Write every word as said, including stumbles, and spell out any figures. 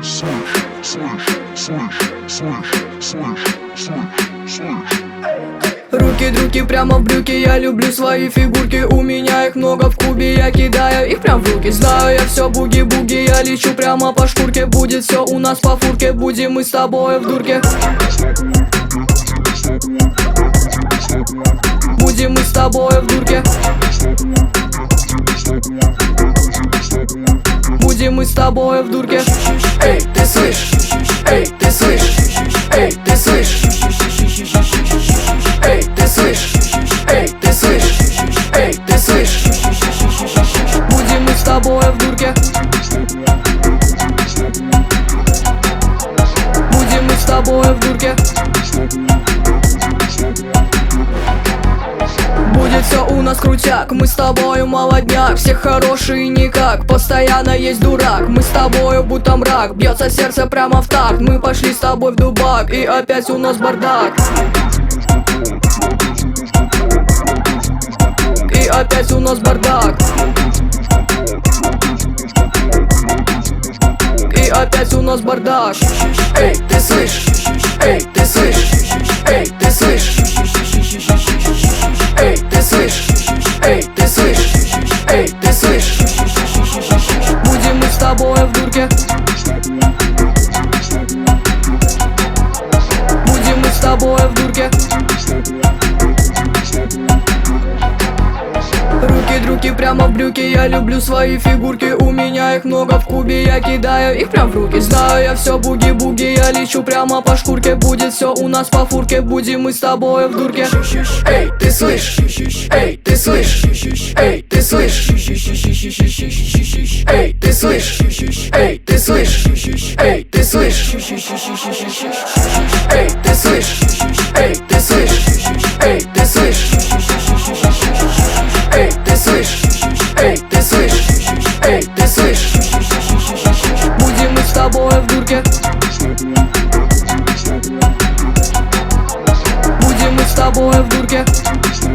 слышь, слышь, слышь, слышь, слышь, слышь, слышь. Руки, други прямо в брюки, я люблю свои фигурки. У меня их много в кубе, я кидаю их прям в руки. Знаю я все буги-буги, я лечу прямо по шкурке. Будет все у нас по фурке, будем мы с тобой в дурке. Будем мы с тобой в дурке. Будем мы с тобой в дурке. Эй, ты слышь? Эй, ты слышь? Эй, ты слышь? Эй, ты слышь? Эй, ты слышь? Эй, ты слышь? Будем мы с тобой в дурке. Будем мы с тобой в дурке. Будет все у нас крутяк, мы с тобою молодняк. Все хорошие никак, постоянно есть дурак. Мы с тобою будто мрак, бьется сердце прямо в такт. Мы пошли с тобой в дубак, и опять у нас бардак. И опять у нас бардак. И опять у нас бардак. Эй, ты слышь? Эй, ты слышь? Эй, ты слышь? Эй, ты слышь? Эй, ты слышь? Эй, ты слышь? Будем мы с тобой в дурке. Будем мы с тобой в дурке. Руки, други прямо в брюки, я люблю свои фигурки. У меня их много в кубе, я кидаю их прям в руки. Знаю я все буги-буги, я лечу прямо по шкурке. Будет все у нас по фурке, будем мы с тобой в дурке. Эй, ты слышь? Эй, ты слышь? Эй, ты слышь? Эй, ты слышь? Эй, ты слышь? Эй, ты слышь? Эй, ты слышь? Эй, ты слышь? Эй, ты слышь? Эй, ты слышь? Эй, ты слышь? Эй, ты слышь? Будем мы с тобой в дурке. Будем мы с тобой в дурке.